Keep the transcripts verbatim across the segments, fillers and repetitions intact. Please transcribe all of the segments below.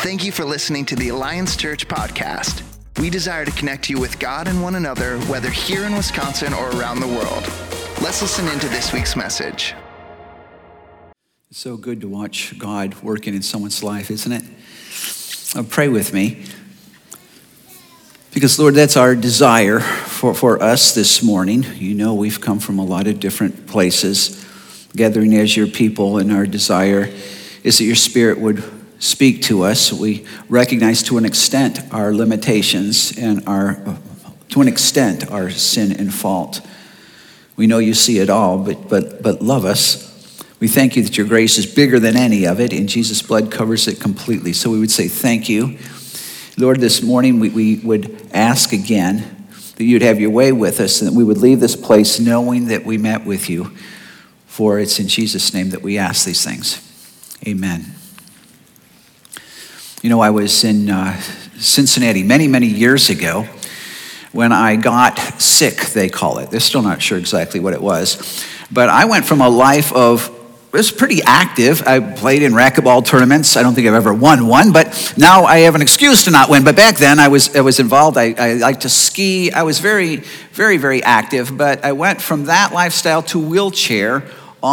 Thank you for listening to the Alliance Church podcast. We desire to connect you with God and one another, whether here in Wisconsin or around the world. Let's listen into this week's message. It's so good to watch God working in someone's life, isn't it? Uh, pray with me. Because, Lord, that's our desire for, for us this morning. You know we've come from a lot of different places, gathering as your people, and our desire is that your Spirit would speak to us. We recognize to an extent our limitations and our, to an extent, our sin and fault. We know you see it all, but but but love us. We thank you that your grace is bigger than any of it, and Jesus' blood covers it completely. So we would say thank you. Lord, this morning we, we would ask again that you'd have your way with us, and that we would leave this place knowing that we met with you. For it's in Jesus' name that we ask these things. Amen. You know, I was in uh, Cincinnati many, many years ago when I got sick, they call it. They're still not sure exactly what it was. But I went from a life of, it was pretty active. I played in racquetball tournaments. I don't think I've ever won one, but now I have an excuse to not win. But back then I was I was involved. I, I liked to ski. I was very, very, very active. But I went from that lifestyle to wheelchair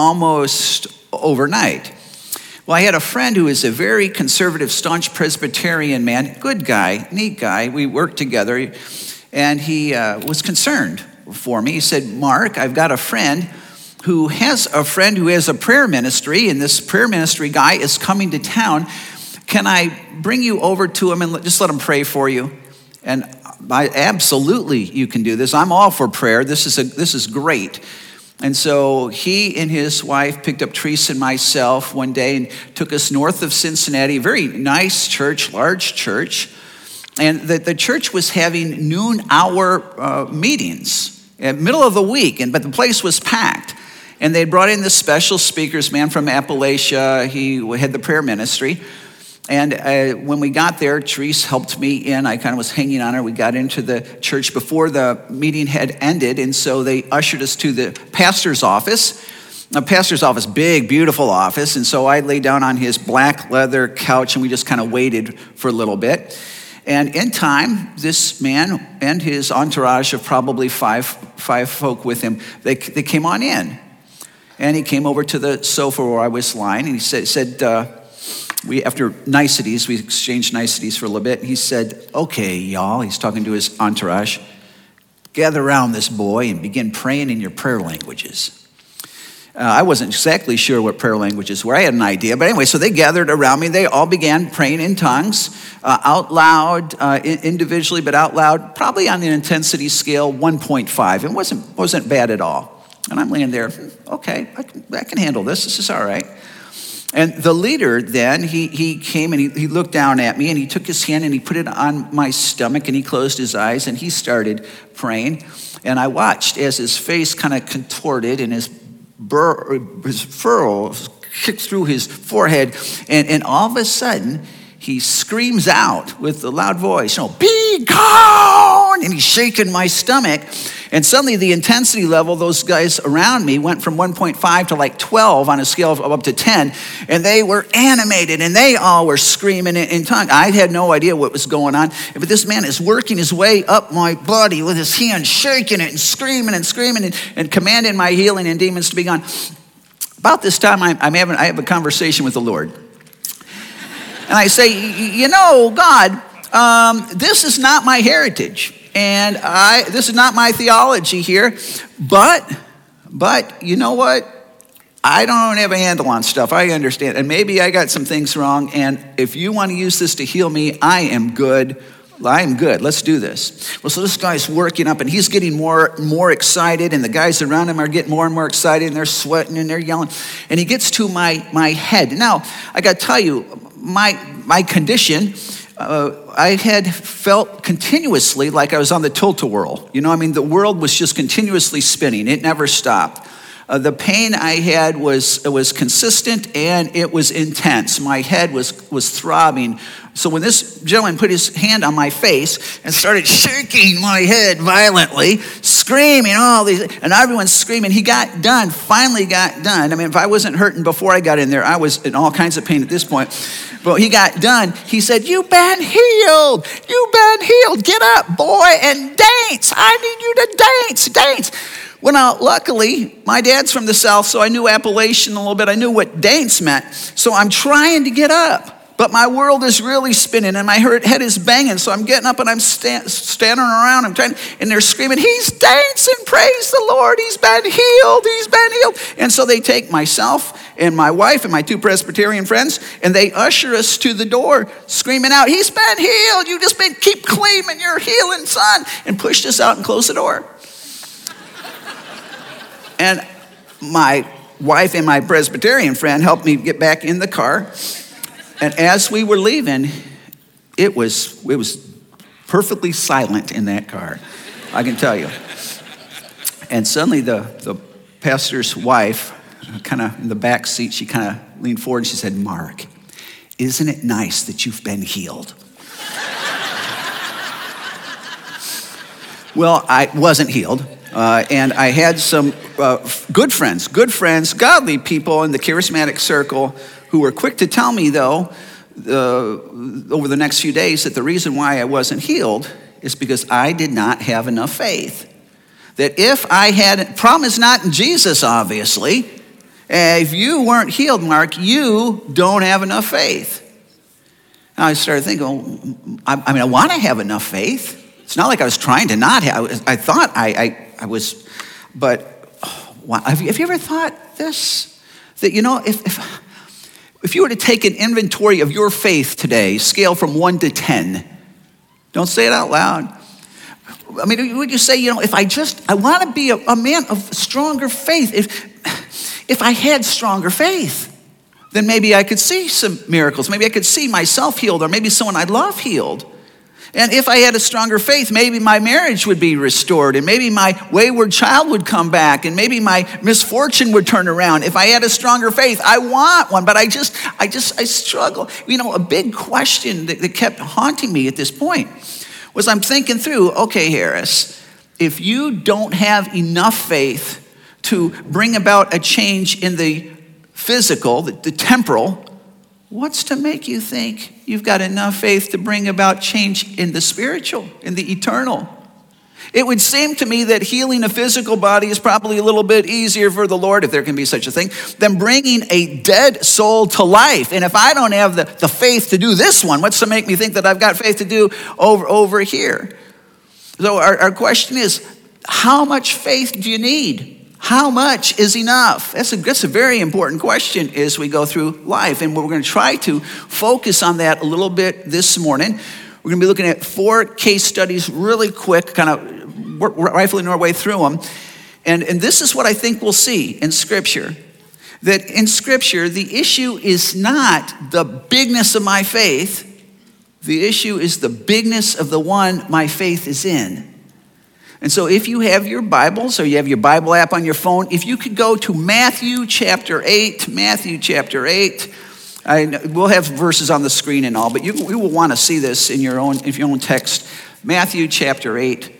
almost overnight. Well, I had a friend who is a very conservative, staunch Presbyterian man, good guy, neat guy. We worked together, and he uh, was concerned for me. He said, Mark, I've got a friend who has a friend who has a prayer ministry, and this prayer ministry guy is coming to town. Can I bring you over to him and just let him pray for you? And I, absolutely, you can do this. I'm all for prayer. This is a, this is great. And so he and his wife picked up Teresa and myself one day and took us north of Cincinnati, a very nice church, large church. And the, the church was having noon hour uh, meetings in the middle of the week, and but the place was packed. And they brought in this special speakers man from Appalachia. He had the prayer ministry. And uh, when we got there, Teresa helped me in. I kind of was hanging on her. We got into the church before the meeting had ended, and so they ushered us to the pastor's office. The pastor's office, big, beautiful office, and so I lay down on his black leather couch, and we just kind of waited for a little bit. And in time, this man and his entourage of probably five five folk with him, they they came on in. And he came over to the sofa where I was lying, and he said, said uh, we after niceties, we exchanged niceties for a little bit. And he said, okay, y'all, he's talking to his entourage, gather around this boy and begin praying in your prayer languages. Uh, I wasn't exactly sure what prayer languages were. I had an idea. But anyway, so they gathered around me. They all began praying in tongues, uh, out loud, uh, individually, but out loud, probably on an intensity scale one point five. It wasn't, wasn't bad at all. And I'm laying there, okay, I can, I can handle this. This is all right. And the leader then, he he came and he, he looked down at me, and he took his hand and he put it on my stomach, and he closed his eyes and he started praying. And I watched as his face kind of contorted and his, bur- his furrows kicked through his forehead. And, and all of a sudden, he screams out with a loud voice, you know, be gone! And he's shaking my stomach. And suddenly the intensity level, those guys around me went from one point five to like twelve on a scale of up to ten. And they were animated, and they all were screaming in, in tongues. I had no idea what was going on. But this man is working his way up my body with his hand, shaking it and screaming and screaming and, and commanding my healing and demons to be gone. About this time, I'm, I'm having, I have a conversation with the Lord. And I say, you know, God, um, this is not my heritage. And I, this is not my theology here, but, but you know what? I don't have a handle on stuff. I understand. And maybe I got some things wrong. And if you want to use this to heal me, I am good. I am good. Let's do this. Well, so this guy's working up, and he's getting more more excited, and the guys around him are getting more and more excited, and they're sweating and they're yelling. And he gets to my my head. Now, I got to tell you, my my condition, uh, I had felt continuously like I was on the tilt-a-whirl. You know, I mean, the world was just continuously spinning. It never stopped. Uh, the pain I had was was consistent, and it was intense. My head was was throbbing. So when this gentleman put his hand on my face and started shaking my head violently, screaming, all these, and everyone's screaming. He got done, finally got done. I mean, if I wasn't hurting before I got in there, I was in all kinds of pain at this point. But he got done. He said, you've been healed. You've been healed. Get up, boy, and dance. I need you to dance, dance. Well, now, luckily, my dad's from the South, so I knew Appalachian a little bit. I knew what dance meant. So I'm trying to get up. But my world is really spinning and my head is banging. So I'm getting up and I'm sta- standing around. I'm trying, and they're screaming, he's dancing, praise the Lord. He's been healed, he's been healed. And so they take myself and my wife and my two Presbyterian friends and they usher us to the door screaming out, he's been healed. You just been, keep claiming your healing, son. And pushed us out and closed the door. And my wife and my Presbyterian friend helped me get back in the car. And as we were leaving, it was it was perfectly silent in that car, I can tell you. And suddenly the, the pastor's wife, kind of in the back seat, she kind of leaned forward and she said, Mark, isn't it nice that you've been healed? Well, I wasn't healed. Uh, and I had some uh, good friends, good friends, godly people in the charismatic circle who were quick to tell me, though, uh, over the next few days, that the reason why I wasn't healed is because I did not have enough faith. That if I had, problem is not in Jesus, obviously. Uh, if you weren't healed, Mark, you don't have enough faith. And I started thinking, well, I, I mean, I want to have enough faith. It's not like I was trying to not have. I thought I, I, I was, but oh, wow. have, you, have you ever thought this? That, you know, if, if if you were to take an inventory of your faith today, scale from one to ten, don't say it out loud. I mean, would you say, you know, if I just, I want to be a, a man of stronger faith. If if I had stronger faith, then maybe I could see some miracles. Maybe I could see myself healed, or maybe someone I love healed. And if I had a stronger faith, maybe my marriage would be restored, and maybe my wayward child would come back, and maybe my misfortune would turn around. If I had a stronger faith, I want one, but I just, I just, I struggle. You know, a big question that, that kept haunting me at this point was I'm thinking through, okay, Harris, if you don't have enough faith to bring about a change in the physical, the, the temporal, what's to make you think you've got enough faith to bring about change in the spiritual, in the eternal? It would seem to me that healing a physical body is probably a little bit easier for the Lord, if there can be such a thing, than bringing a dead soul to life. And if I don't have the, the faith to do this one, what's to make me think that I've got faith to do over, over here? So our, our question is, how much faith do you need? How much is enough? That's a, that's a very important question as we go through life. And we're going to try to focus on that a little bit this morning. We're going to be looking at four case studies really quick, kind of rifling our way through them. And, and this is what I think we'll see in Scripture. That in Scripture, the issue is not the bigness of my faith. The issue is the bigness of the one my faith is in. And so if you have your Bibles or you have your Bible app on your phone, if you could go to Matthew chapter eight, Matthew chapter eight. I, we'll have verses on the screen and all, but you, you will want to see this in your own, in your own text. Matthew chapter eight.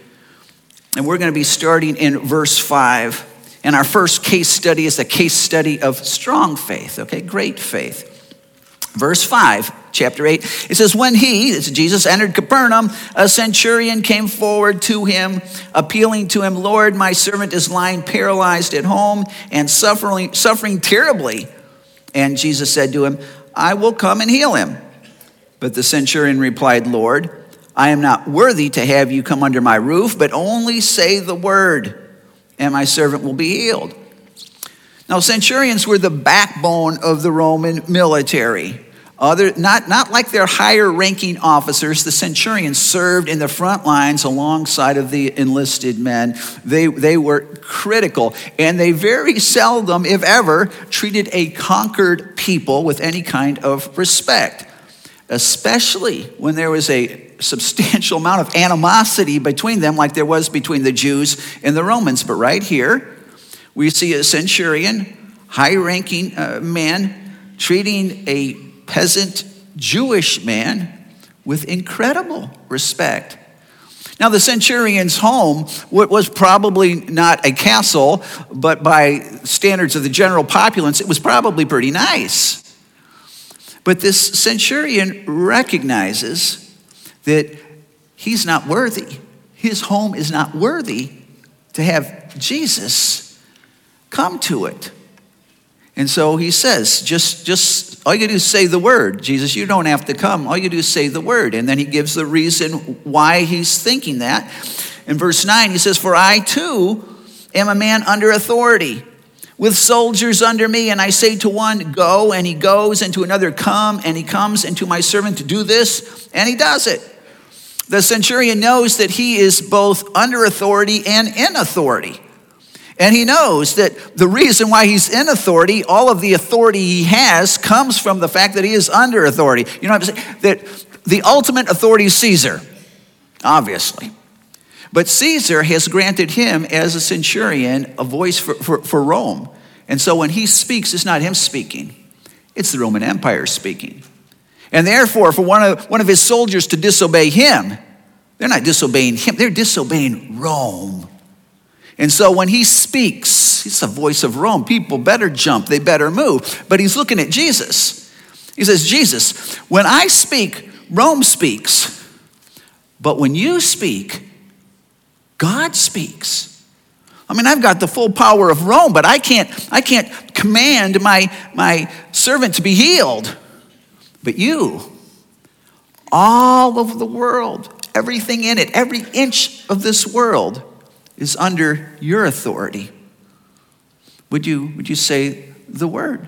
And we're going to be starting in verse five. And our first case study is a case study of strong faith, okay, great faith. Verse five, chapter eight, it says, when he, it's Jesus, entered Capernaum, a centurion came forward to him, appealing to him, Lord, my servant is lying paralyzed at home and suffering, suffering terribly. And Jesus said to him, I will come and heal him. But the centurion replied, Lord, I am not worthy to have you come under my roof, but only say the word, and my servant will be healed. Now, centurions were the backbone of the Roman military. Other, not, not like their higher-ranking officers. The centurions served in the front lines alongside of the enlisted men. They, they were critical, and they very seldom, if ever, treated a conquered people with any kind of respect, especially when there was a substantial amount of animosity between them, like there was between the Jews and the Romans. But right here, we see a centurion, high-ranking uh, man, treating a peasant Jewish man with incredible respect. Now, the centurion's home was probably not a castle, but by standards of the general populace, it was probably pretty nice. But this centurion recognizes that he's not worthy. His home is not worthy to have Jesus come to it. And so he says, just, just all you do is say the word. Jesus, you don't have to come. All you do is say the word. And then he gives the reason why he's thinking that. In verse nine, he says, for I too am a man under authority, with soldiers under me. And I say to one, go, and he goes, and to another, come, and he comes, and to my servant to do this, and he does it. The centurion knows that he is both under authority and in authority. And he knows that the reason why he's in authority, all of the authority he has, comes from the fact that he is under authority. You know what I'm saying? That the ultimate authority is Caesar, obviously. But Caesar has granted him, as a centurion, a voice for, for, for Rome. And so when he speaks, it's not him speaking. It's the Roman Empire speaking. And therefore, for one of, one of his soldiers to disobey him, they're not disobeying him, they're disobeying Rome. And so when he speaks, it's the voice of Rome. People better jump, they better move. But he's looking at Jesus. He says, Jesus, when I speak, Rome speaks. But when you speak, God speaks. I mean, I've got the full power of Rome, but I can't, I can't command my, my servant to be healed. But you, all over the world, everything in it, every inch of this world is under your authority. Would you, would you say the word?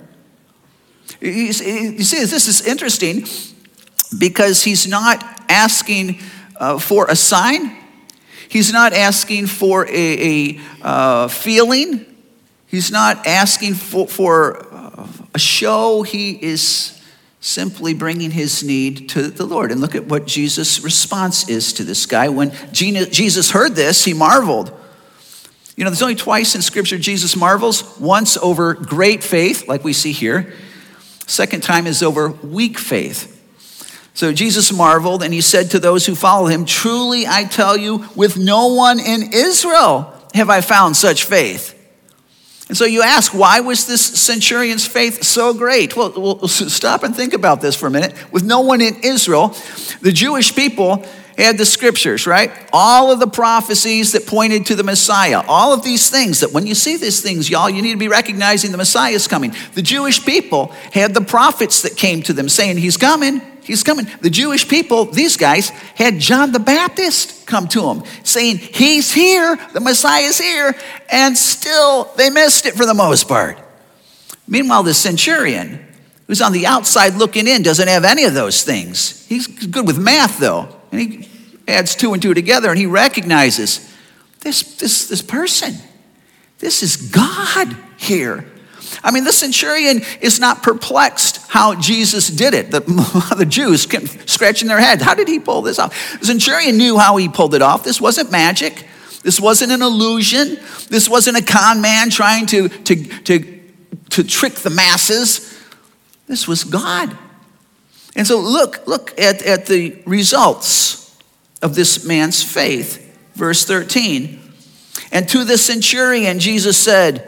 You see, you see, this is interesting because he's not asking uh, for a sign. He's not asking for a, a uh, feeling. He's not asking for, for uh, a show. He is simply bringing his need to the Lord. And look at what Jesus' response is to this guy. When Jesus heard this, he marveled. You know, there's only twice in Scripture Jesus marvels. Once over great faith, like we see here. Second time is over weak faith. So Jesus marveled, and he said to those who follow him, truly I tell you, with no one in Israel have I found such faith. And so you ask, why was this centurion's faith so great? Well, we'll stop and think about this for a minute. With no one in Israel, the Jewish people had the scriptures, right? All of the prophecies that pointed to the Messiah. All of these things that when you see these things, y'all, you need to be recognizing the Messiah is coming. The Jewish people had the prophets that came to them saying, he's coming, he's coming. The Jewish people, these guys, had John the Baptist come to them saying, he's here, the Messiah is here, and still they missed it for the most part. Meanwhile, the centurion, who's on the outside looking in, doesn't have any of those things. He's good with math, though. And he adds two and two together, and he recognizes this, this, this person. This is God here. I mean, the centurion is not perplexed how Jesus did it. The, the Jews kept scratching their heads. How did he pull this off? The centurion knew how he pulled it off. This wasn't magic. This wasn't an illusion. This wasn't a con man trying to, to, to, to trick the masses. This was God. And so look, look at, at the results of this man's faith. Verse thirteen. And to the centurion, Jesus said,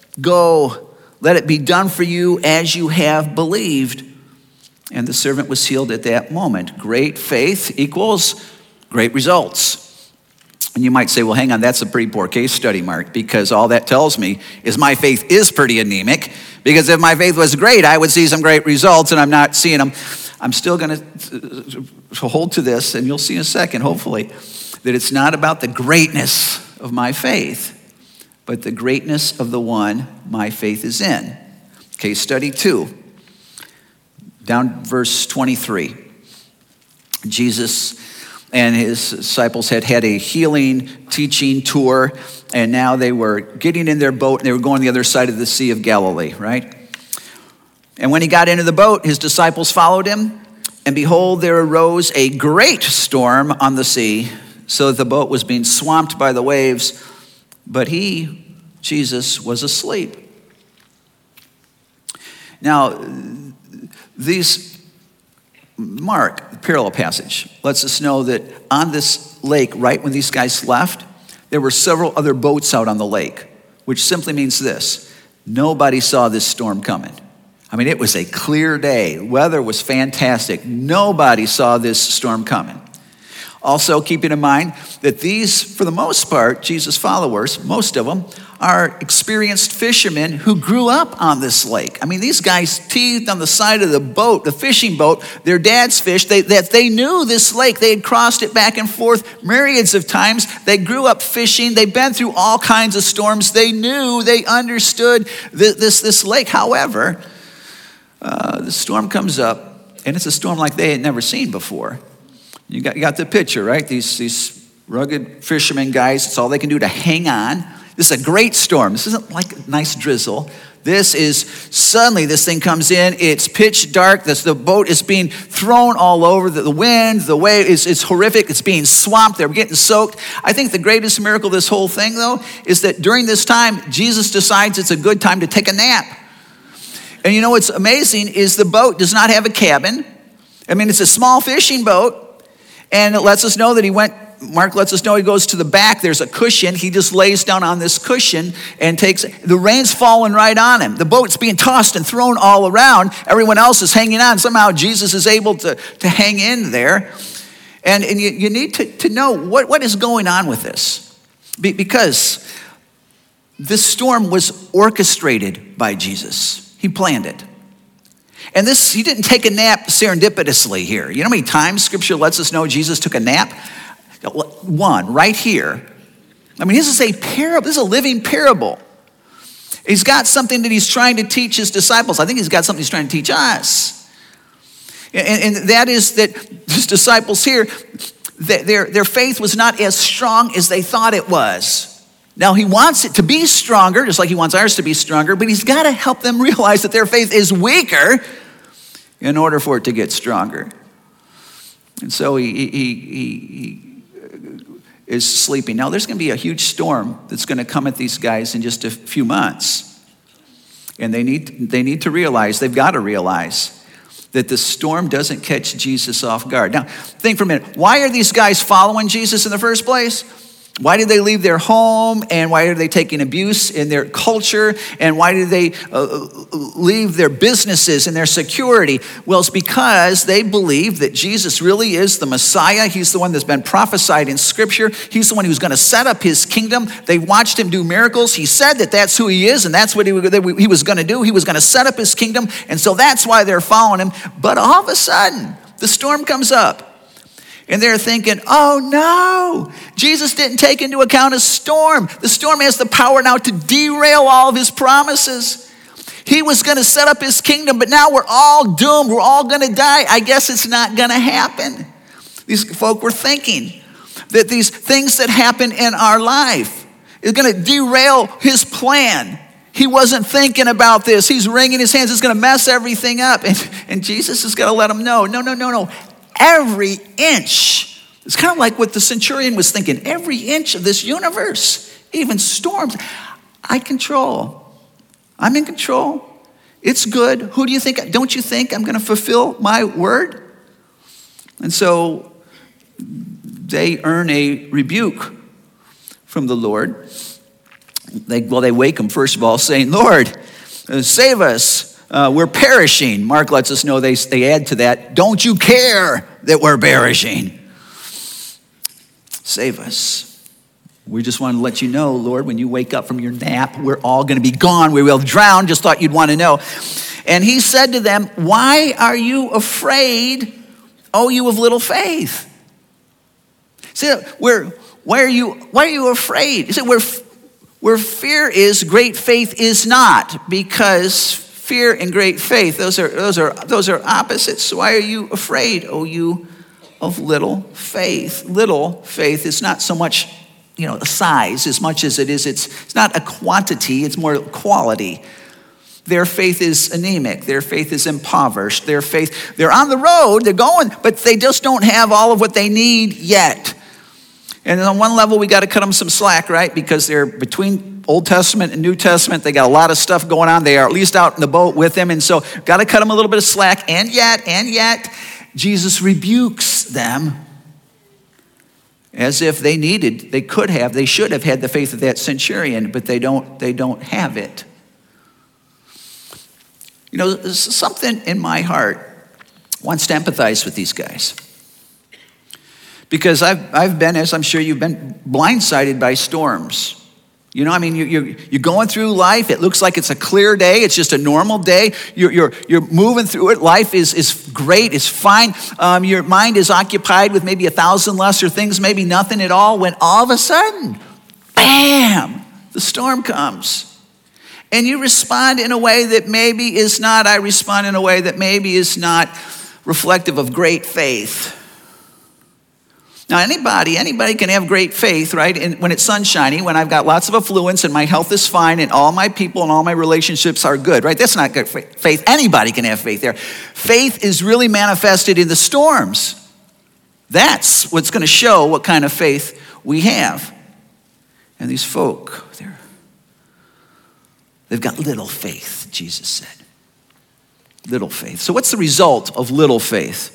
go, let it be done for you as you have believed. And the servant was healed at that moment. Great faith equals great results. And you might say, well, hang on, that's a pretty poor case study, Mark, because all that tells me is my faith is pretty anemic, because if my faith was great, I would see some great results, and I'm not seeing them. I'm still going to hold to this, and you'll see in a second, hopefully, that it's not about the greatness of my faith, but the greatness of the one my faith is in. Case study two, down verse twenty-three. Jesus and his disciples had had a healing teaching tour, and now they were getting in their boat, and they were going to the other side of the Sea of Galilee, right? And when he got into the boat, his disciples followed him, and behold, there arose a great storm on the sea, so that the boat was being swamped by the waves, but he, Jesus, was asleep. Now, these Mark, the parallel passage, lets us know that on this lake, right when these guys left, there were several other boats out on the lake, which simply means this: nobody saw this storm coming. I mean, it was a clear day. Weather was fantastic. Nobody saw this storm coming. Also, keeping in mind that these, for the most part, Jesus' followers, most of them, are experienced fishermen who grew up on this lake. I mean, these guys teethed on the side of the boat, the fishing boat, their dad's fish. They, that they knew this lake. They had crossed it back and forth myriads of times. They grew up fishing. They've been through all kinds of storms. They knew, they understood this, this, this lake. However, uh, the storm comes up, and it's a storm like they had never seen before. You got, you got the picture, right? These, these rugged fishermen guys, it's all they can do to hang on. This is a great storm. This isn't like a nice drizzle. This is, suddenly this thing comes in, it's pitch dark, this, the boat is being thrown all over, the, the wind, the wave is it's horrific, it's being swamped, they're getting soaked. I think the greatest miracle of this whole thing, though, is that during this time, Jesus decides it's a good time to take a nap. And you know what's amazing is the boat does not have a cabin. I mean, it's a small fishing boat. And it lets us know that he went, Mark lets us know he goes to the back. There's a cushion. He just lays down on this cushion and takes, the rain's falling right on him. The boat's being tossed and thrown all around. Everyone else is hanging on. Somehow Jesus is able to, to hang in there. And, and you, you need to, to know what, what is going on with this. Be, because this storm was orchestrated by Jesus. He planned it. And this, he didn't take a nap serendipitously here. You know how many times Scripture lets us know Jesus took a nap? One, right here. I mean, this is a parable. This is a living parable. He's got something that he's trying to teach his disciples. I think he's got something he's trying to teach us. And, and that is that his disciples here, their, their faith was not as strong as they thought it was. Now, he wants it to be stronger, just like he wants ours to be stronger, but he's got to help them realize that their faith is weaker in order for it to get stronger. And so he, he, he, he is sleeping. Now, there's going to be a huge storm that's going to come at these guys in just a few months. And they need, they need to realize, they've got to realize that the storm doesn't catch Jesus off guard. Now, think for a minute. Why are these guys following Jesus in the first place? Why did they leave their home, and why are they taking abuse in their culture, and why did they uh, leave their businesses and their security? Well, it's because they believe that Jesus really is the Messiah. He's the one that's been prophesied in Scripture. He's the one who's going to set up his kingdom. They watched him do miracles. He said that that's who he is, and that's what he, he was going to do. He was going to set up his kingdom, and so that's why they're following him. But all of a sudden, the storm comes up. And they're thinking, oh no, Jesus didn't take into account a storm. The storm has the power now to derail all of his promises. He was going to set up his kingdom, but now we're all doomed. We're all going to die. I guess it's not going to happen. These folk were thinking that these things that happen in our life is going to derail his plan. He wasn't thinking about this. He's wringing his hands. It's going to mess everything up. And, and Jesus is going to let him know, no, no, no, no. Every inch, it's kind of like what the centurion was thinking. Every inch of this universe, even storms, I control. I'm in control. It's good. Who do you think? Don't you think I'm going to fulfill my word? And so they earn a rebuke from the Lord. They, well, they wake him, first of all, saying, Lord, uh, save us. Uh, we're perishing. Mark lets us know, they, they add to that, don't you care that we're perishing? Save us. We just want to let you know, Lord, when you wake up from your nap, we're all going to be gone. We will drown. Just thought you'd want to know. And he said to them, why are you afraid, O you of little faith? See, where, why are you, why are you afraid? He said, where, where fear is, great faith is not, because fear and great faith, those are those are those are opposites. Why are you afraid, O you of little faith? Little faith is not so much, you know, a size as much as it is, it's it's not a quantity, it's more quality. Their faith is anemic, their faith is impoverished, their faith, they're on the road, they're going, but they just don't have all of what they need yet. And on one level, we got to cut them some slack, right? Because they're between Old Testament and New Testament. They got a lot of stuff going on. They are at least out in the boat with him. And so got to cut them a little bit of slack. And yet, and yet, Jesus rebukes them as if they needed, they could have, they should have had the faith of that centurion, but they don't, they don't have it. You know, something in my heart wants to empathize with these guys. Because I've, I've been, as I'm sure you've been, blindsided by storms. You know, I mean, you're, you're, you're going through life. It looks like it's a clear day. It's just a normal day. You're, you're, you're moving through it. Life is, is great. It's fine. Um, your mind is occupied with maybe a thousand lesser things, maybe nothing at all, when all of a sudden, bam, the storm comes. And you respond in a way that maybe is not, I respond in a way that maybe is not reflective of great faith. Now, anybody, anybody can have great faith, right? And when it's sunshiny, when I've got lots of affluence and my health is fine and all my people and all my relationships are good, right? That's not good faith. Anybody can have faith there. Faith is really manifested in the storms. That's what's going to show what kind of faith we have. And these folk, they're, they've got little faith, Jesus said. Little faith. So what's the result of little faith?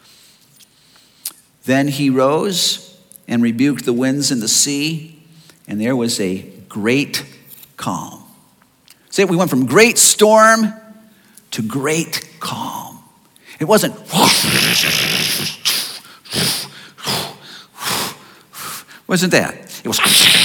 Then he rose and rebuked the winds and the sea, and there was a great calm. See, we went from great storm to great calm. It wasn't, wasn't that? It was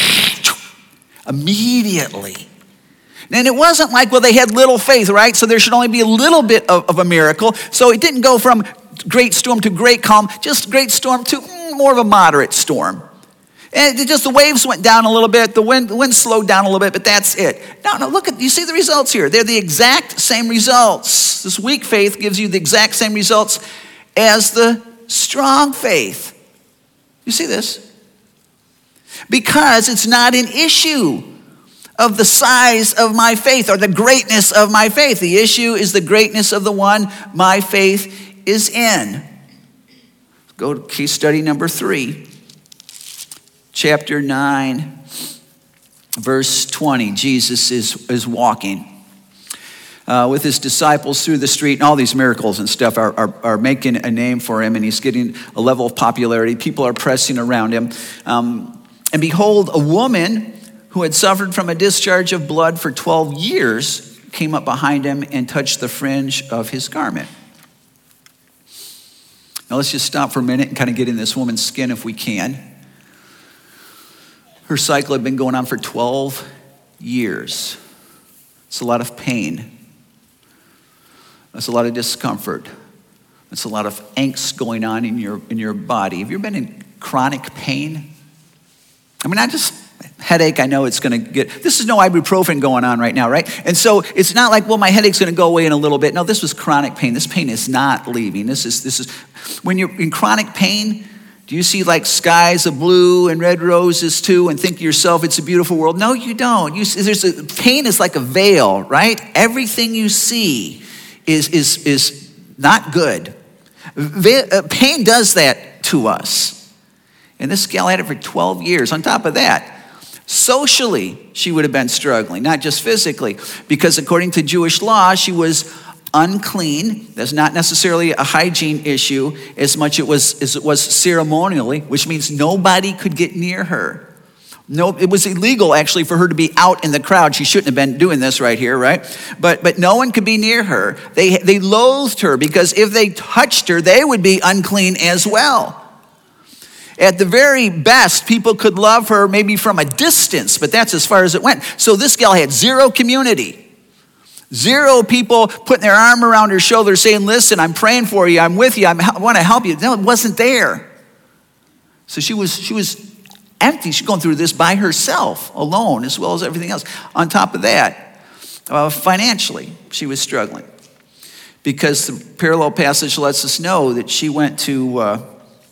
immediately. And it wasn't like, well, they had little faith, right? So there should only be a little bit of, of a miracle. So it didn't go from great storm to great calm, just great storm to mm, more of a moderate storm. And it just the waves went down a little bit, the wind, the wind slowed down a little bit, but that's it. No, no, look at, you see the results here. They're the exact same results. This weak faith gives you the exact same results as the strong faith. You see this? Because it's not an issue of the size of my faith or the greatness of my faith. The issue is the greatness of the one my faith is in. Go to case study number three. Chapter nine, verse twenty. Jesus is, is walking uh, with his disciples through the street, and all these miracles and stuff are, are, are making a name for him, and he's getting a level of popularity. People are pressing around him. Um, and behold, a woman who had suffered from a discharge of blood for twelve years came up behind him and touched the fringe of his garment. Now let's just stop for a minute and kind of get in this woman's skin if we can. Her cycle had been going on for twelve years. It's a lot of pain. That's a lot of discomfort. That's a lot of angst going on in your, in your body. Have you ever been in chronic pain? I mean, not just headache, I know it's going to get, this is no ibuprofen going on right now, right? And so it's not like, well, my headache's going to go away in a little bit. No, this was chronic pain. This pain is not leaving. This is, this is, when you're in chronic pain, do you see like skies of blue and red roses too and think to yourself, it's a beautiful world? No, you don't. You, there's a, pain is like a veil, right? Everything you see is, is, is not good. Pain does that to us. And this gal had it for twelve years. On top of that, socially, she would have been struggling, not just physically, because according to Jewish law, she was unclean. That's not necessarily a hygiene issue as much it was as it was ceremonially, which means nobody could get near her. No, it was illegal actually for her to be out in the crowd. She shouldn't have been doing this right here, right? But but no one could be near her. They they loathed her because if they touched her, they would be unclean as well. At the very best, people could love her maybe from a distance, but that's as far as it went. So this gal had zero community. Zero people putting their arm around her shoulder saying, listen, I'm praying for you, I'm with you, I'm, I want to help you. No, it wasn't there. So she was, she was empty. She's going through this by herself, alone, as well as everything else. On top of that, uh, financially, she was struggling. Because the parallel passage lets us know that she went to uh,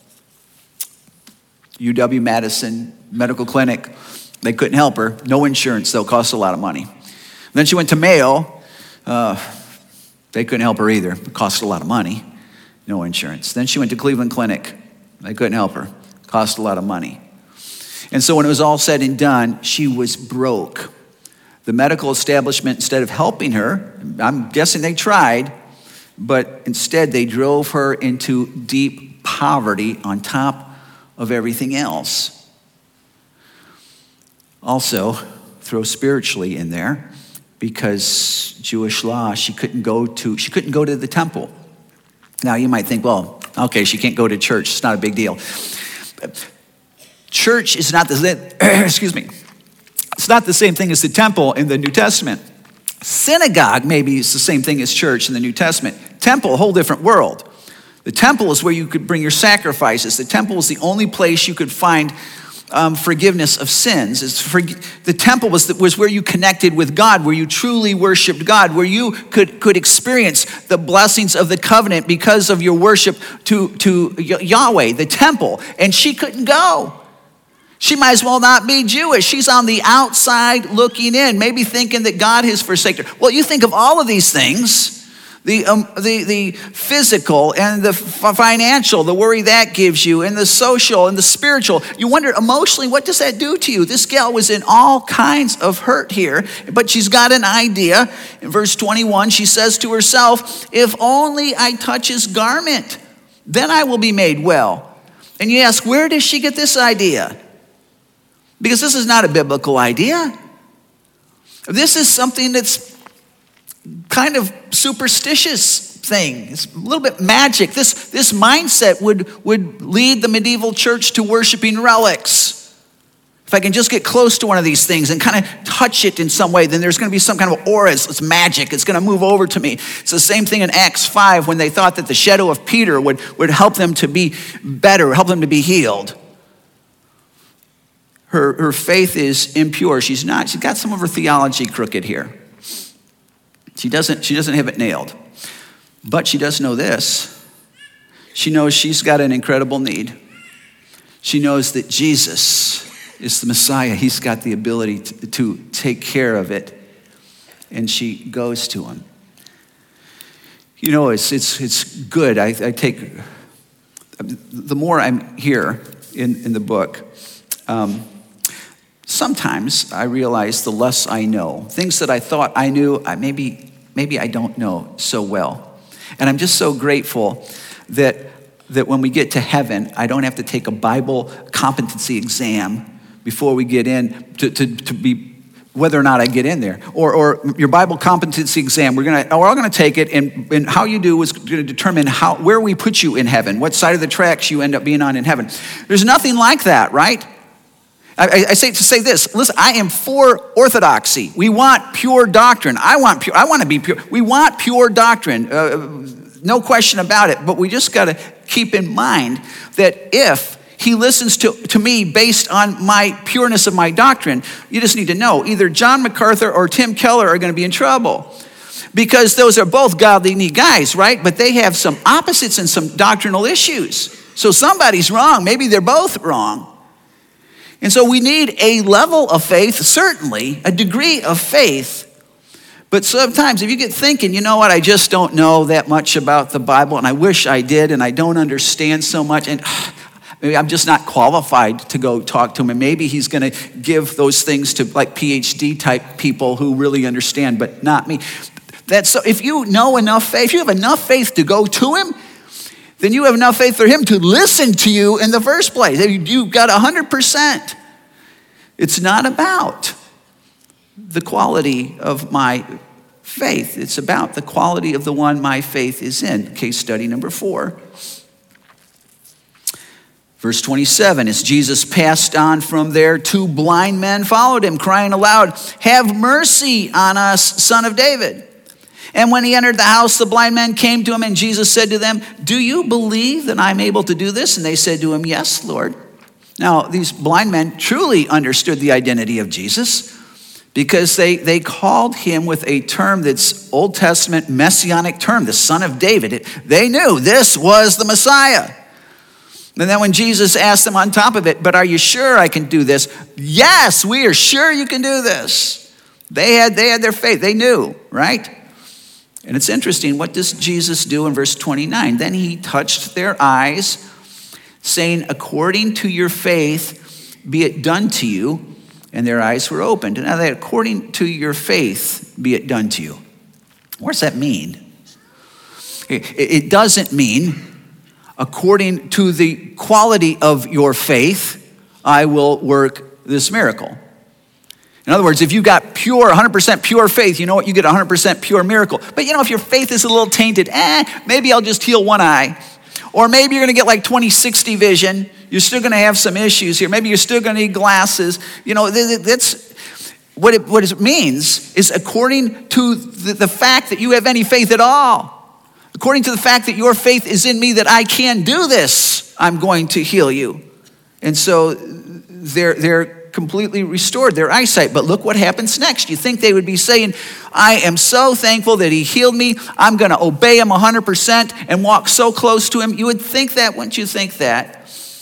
U W-Madison Medical Clinic. They couldn't help her. No insurance, though, cost a lot of money. Then she went to Mayo. Uh, they couldn't help her either. It cost a lot of money. No insurance. Then she went to Cleveland Clinic. They couldn't help her. It cost a lot of money. And so when it was all said and done, she was broke. The medical establishment, instead of helping her, I'm guessing they tried, but instead they drove her into deep poverty on top of everything else. Also, throw spiritually in there, because Jewish law, she couldn't go to she couldn't go to the temple. Now you might think, well, okay, she can't go to church. It's not a big deal. Church is not the excuse me. It's not the same thing as the temple in the New Testament. Synagogue maybe is the same thing as church in the New Testament. Temple, a whole different world. The temple is where you could bring your sacrifices. The temple was the only place you could find um, forgiveness of sins. It's for, the temple was, the, was where you connected with God, where you truly worshiped God, where you could, could experience the blessings of the covenant because of your worship to, to Yahweh, the temple. And she couldn't go. She might as well not be Jewish. She's on the outside looking in, maybe thinking that God has forsaken her. Well, you think of all of these things. The, um, the the physical and the f- financial, the worry that gives you, and the social and the spiritual. You wonder emotionally, what does that do to you? This gal was in all kinds of hurt here, but she's got an idea. In verse twenty-one, she says to herself, if only I touch his garment, then I will be made well. And you ask, where does she get this idea? Because this is not a biblical idea. This is something that's kind of superstitious thing. It's a little bit magic. This, this mindset would, would lead the medieval church to worshiping relics. If I can just get close to one of these things and kind of touch it in some way, then there's going to be some kind of aura. It's, it's magic. It's going to move over to me. It's the same thing in Acts five when they thought that the shadow of Peter would, would help them to be better, help them to be healed. Her, her faith is impure. She's not. She's got some of her theology crooked here. She doesn't, she doesn't have it nailed. But she does know this. She knows she's got an incredible need. She knows that Jesus is the Messiah. He's got the ability to, to take care of it. And she goes to him. You know, it's it's it's good. I, I take, the more I'm here in, in the book, um, sometimes I realize the less I know. Things that I thought I knew, I maybe maybe I don't know so well. And I'm just so grateful that that when we get to heaven, I don't have to take a Bible competency exam before we get in to, to, to be, whether or not I get in there. Or or your Bible competency exam, we're gonna we're all gonna take it, and, and how you do is gonna determine how where we put you in heaven, what side of the tracks you end up being on in heaven. There's nothing like that, right? I, I say to say this, listen, I am for orthodoxy. We want pure doctrine. I want pure, I want to be pure. We want pure doctrine, uh, no question about it. But we just got to keep in mind that if he listens to, to me based on my pureness of my doctrine, you just need to know either John MacArthur or Tim Keller are going to be in trouble. Because those are both godly neat guys, right? But they have some opposites and some doctrinal issues. So somebody's wrong. Maybe they're both wrong. And so we need a level of faith, certainly, a degree of faith. But sometimes if you get thinking, you know what, I just don't know that much about the Bible, and I wish I did, and I don't understand so much, and maybe I'm just not qualified to go talk to him, and maybe he's going to give those things to like P H D type people who really understand, but not me. That's so. If you know enough faith, if you have enough faith to go to him, then you have enough faith for him to listen to you in the first place. You've got one hundred percent. It's not about the quality of my faith. It's about the quality of the one my faith is in. Case study number four. Verse twenty-seven, as Jesus passed on from there, two blind men followed him, crying aloud, "Have mercy on us, Son of David." And when he entered the house, the blind men came to him, and Jesus said to them, "Do you believe that I'm able to do this?" And they said to him, "Yes, Lord." Now, these blind men truly understood the identity of Jesus because they, they called him with a term that's Old Testament messianic term, the Son of David. It, they knew this was the Messiah. And then when Jesus asked them on top of it, "But are you sure I can do this?" "Yes, we are sure you can do this." They had, they had their faith. They knew, right? And it's interesting, what does Jesus do in verse twenty-nine? Then he touched their eyes, saying, "According to your faith, be it done to you." And their eyes were opened. And now that according to your faith, be it done to you. What does that mean? It doesn't mean, according to the quality of your faith, I will work this miracle. In other words, if you got pure, one hundred percent pure faith, you know what? You get a one hundred percent pure miracle. But you know, if your faith is a little tainted, eh, maybe I'll just heal one eye. Or maybe you're going to get like twenty sixty vision. You're still going to have some issues here. Maybe you're still going to need glasses. You know, that's what it, what it means is according to the, the fact that you have any faith at all. According to the fact that your faith is in me that I can do this, I'm going to heal you. And so they're they're completely restored their eyesight. But look what happens next. You think they would be saying, I am so thankful that he healed me. I'm going to obey him one hundred percent and walk so close to him. You would think that, wouldn't you think that?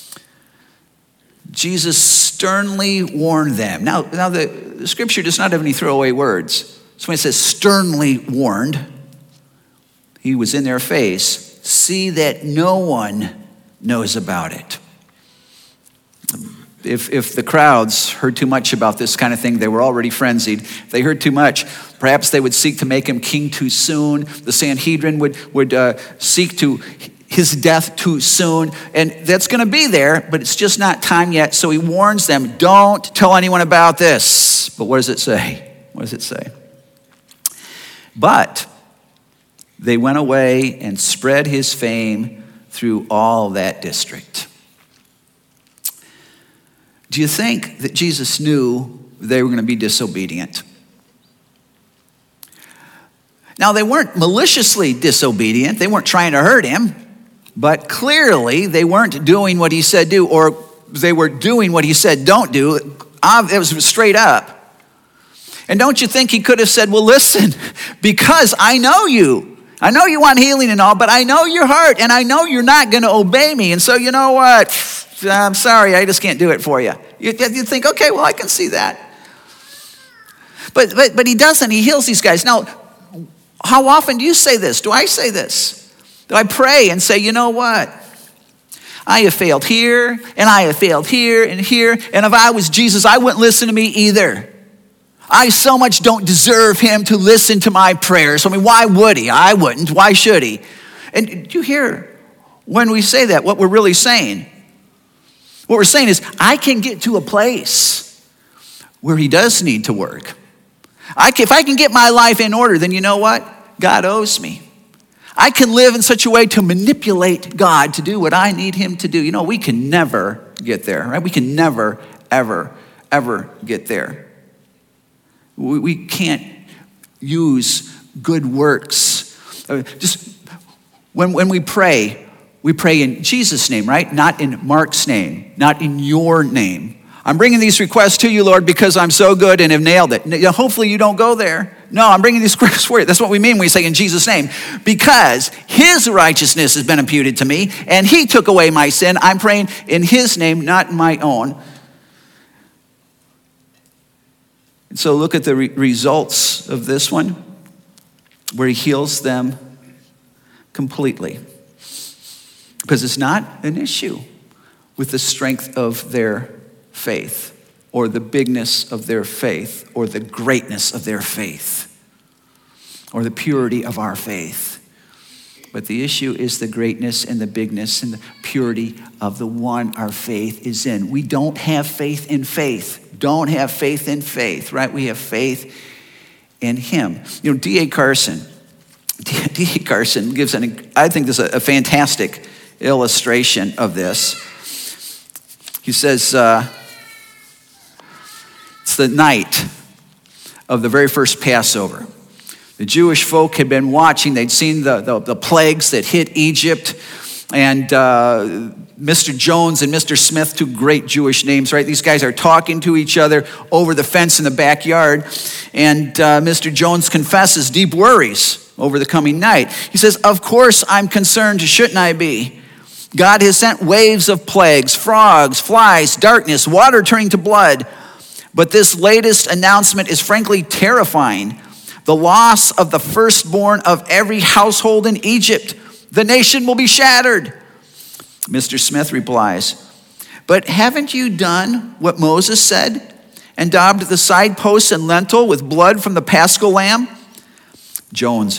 Jesus sternly warned them. Now, now the, the scripture does not have any throwaway words. So when it says sternly warned, he was in their face. See that no one knows about it. If, if the crowds heard too much about this kind of thing, they were already frenzied. If they heard too much, perhaps they would seek to make him king too soon. The Sanhedrin would, would uh, seek to his death too soon. And that's going to be there, but it's just not time yet. So he warns them, don't tell anyone about this. But what does it say? What does it say? But they went away and spread his fame through all that district. Do you think that Jesus knew they were going to be disobedient? Now, they weren't maliciously disobedient. They weren't trying to hurt him. But clearly, they weren't doing what he said do, or they were doing what he said don't do. It was straight up. And don't you think he could have said, well, listen, because I know you. I know you want healing and all, but I know your heart, and I know you're not going to obey me. And so, you know what? I'm sorry, I just can't do it for you. You, you think, okay, well, I can see that. But, but, but he doesn't. He heals these guys. Now, how often do you say this? Do I say this? Do I pray and say, you know what? I have failed here, and I have failed here and here, and if I was Jesus, I wouldn't listen to me either. I so much don't deserve him to listen to my prayers. I mean, why would he? I wouldn't. Why should he? And do you hear when we say that, what we're really saying? What we're saying is, I can get to a place where he does need to work. I can, if I can get my life in order, then you know what? God owes me. I can live in such a way to manipulate God to do what I need him to do. You know, we can never get there, right? We can never, ever, ever get there. We, we can't use good works. Uh, just when, when we pray, we pray in Jesus' name, right? Not in Mark's name, not in your name. I'm bringing these requests to you, Lord, because I'm so good and have nailed it. Hopefully you don't go there. No, I'm bringing these requests for you. That's what we mean when we say in Jesus' name. Because his righteousness has been imputed to me, and he took away my sin. I'm praying in his name, not in my own. And so look at the re- results of this one, where he heals them completely. Because it's not an issue with the strength of their faith, or the bigness of their faith, or the greatness of their faith, or the purity of our faith. But the issue is the greatness and the bigness and the purity of the one our faith is in. We don't have faith in faith. Don't have faith in faith, right? We have faith in him. You know, D A Carson, D A Carson gives an, I think this is a, a fantastic illustration of this. He says, uh, it's the night of the very first Passover. The Jewish folk had been watching. They'd seen the, the, the plagues that hit Egypt. And uh, Mister Jones and Mister Smith, two great Jewish names, right? These guys are talking to each other over the fence in the backyard. And uh, Mister Jones confesses deep worries over the coming night. He says, of course I'm concerned, shouldn't I be? God has sent waves of plagues, frogs, flies, darkness, water turning to blood. But this latest announcement is frankly terrifying. The loss of the firstborn of every household in Egypt. The nation will be shattered. Mister Smith replies, but haven't you done what Moses said and daubed the side posts and lintel with blood from the paschal lamb? Jones,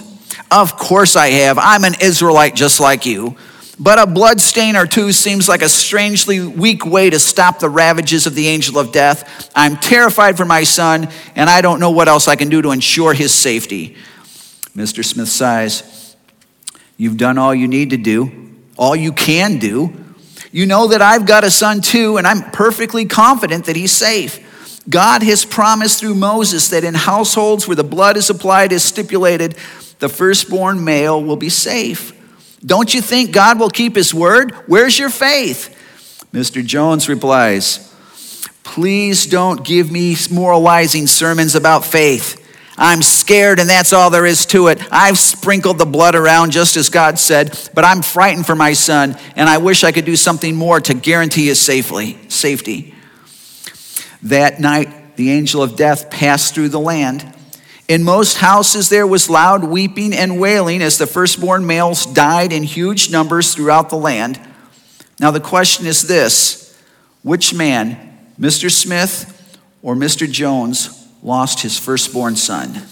Of course I have. I'm an Israelite just like you. But a blood stain or two seems like a strangely weak way to stop the ravages of the angel of death. I'm terrified for my son, and I don't know what else I can do to ensure his safety. Mister Smith sighs. You've done all you need to do, all you can do. You know that I've got a son too, and I'm perfectly confident that he's safe. God has promised through Moses that in households where the blood is applied as stipulated, the firstborn male will be safe. Don't you think God will keep his word? Where's your faith? Mister Jones replies, please don't give me moralizing sermons about faith. I'm scared and that's all there is to it. I've sprinkled the blood around just as God said, but I'm frightened for my son and I wish I could do something more to guarantee his safely, safety. That night, the angel of death passed through the land. In most houses, there was loud weeping and wailing as the firstborn males died in huge numbers throughout the land. Now the question is this, which man, Mister Smith or Mister Jones, lost his firstborn son?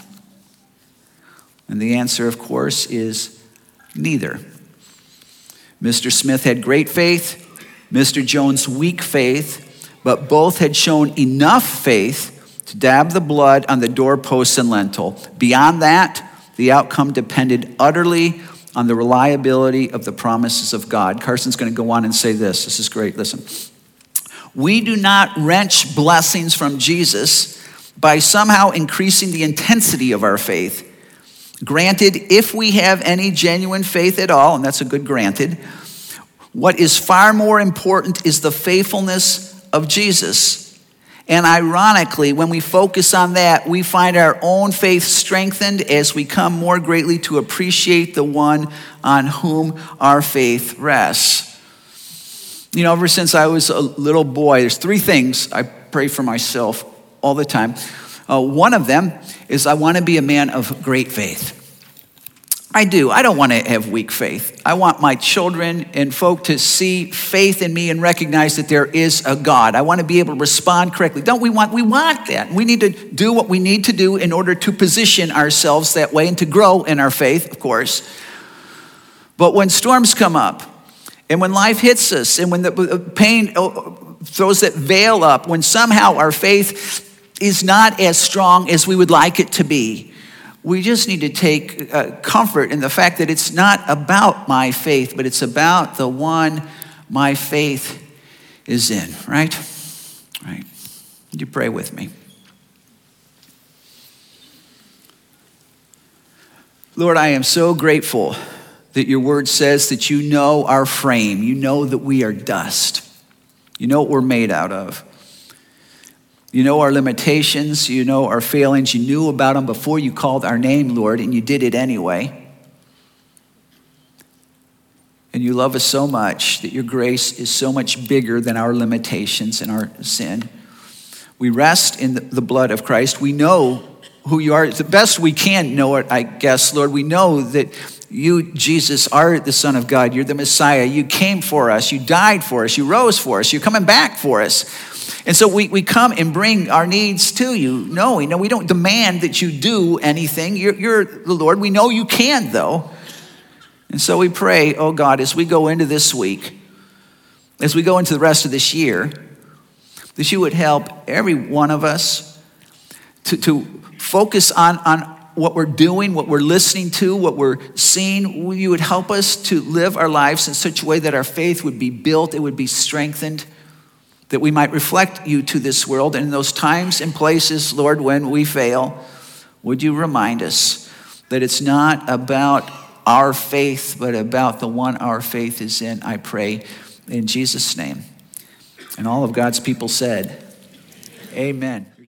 And the answer, of course, is neither. Mister Smith had great faith, Mister Jones weak faith, but both had shown enough faith to dab the blood on the doorposts and lintel. Beyond that, the outcome depended utterly on the reliability of the promises of God. Carson's going to go on and say this. This is great. Listen. We do not wrench blessings from Jesus by somehow increasing the intensity of our faith. Granted, if we have any genuine faith at all, and that's a good granted, what is far more important is the faithfulness of Jesus. And ironically, when we focus on that, we find our own faith strengthened as we come more greatly to appreciate the one on whom our faith rests. You know, ever since I was a little boy, there's three things I pray for myself all the time. Uh, one of them is I want to be a man of great faith. I do. I don't want to have weak faith. I want my children and folk to see faith in me and recognize that there is a God. I want to be able to respond correctly. Don't we want, we want that. We need to do what we need to do in order to position ourselves that way and to grow in our faith, of course. But when storms come up and when life hits us and when the pain throws that veil up, when somehow our faith is not as strong as we would like it to be, we just need to take uh, comfort in the fact that it's not about my faith, but it's about the one my faith is in, right? Right. Would you pray with me? Lord, I am so grateful that your word says that you know our frame. You know that we are dust. You know what we're made out of. You know our limitations, you know our failings, you knew about them before you called our name, Lord, and you did it anyway. And you love us so much that your grace is so much bigger than our limitations and our sin. We rest in the blood of Christ. We know who you are. It's the best we can know it, I guess, Lord. We know that you, Jesus, are the Son of God. You're the Messiah. You came for us. You died for us. You rose for us. You're coming back for us. And so we, we come and bring our needs to you, knowing, no, we don't demand that you do anything. You're, you're the Lord. We know you can, though. And so we pray, oh God, as we go into this week, as we go into the rest of this year, that you would help every one of us to, to focus on, on what we're doing, what we're listening to, what we're seeing. You would help us to live our lives in such a way that our faith would be built, it would be strengthened, that we might reflect you to this world. And in those times and places, Lord, when we fail, would you remind us that it's not about our faith, but about the one our faith is in, I pray in Jesus' name. And all of God's people said, amen.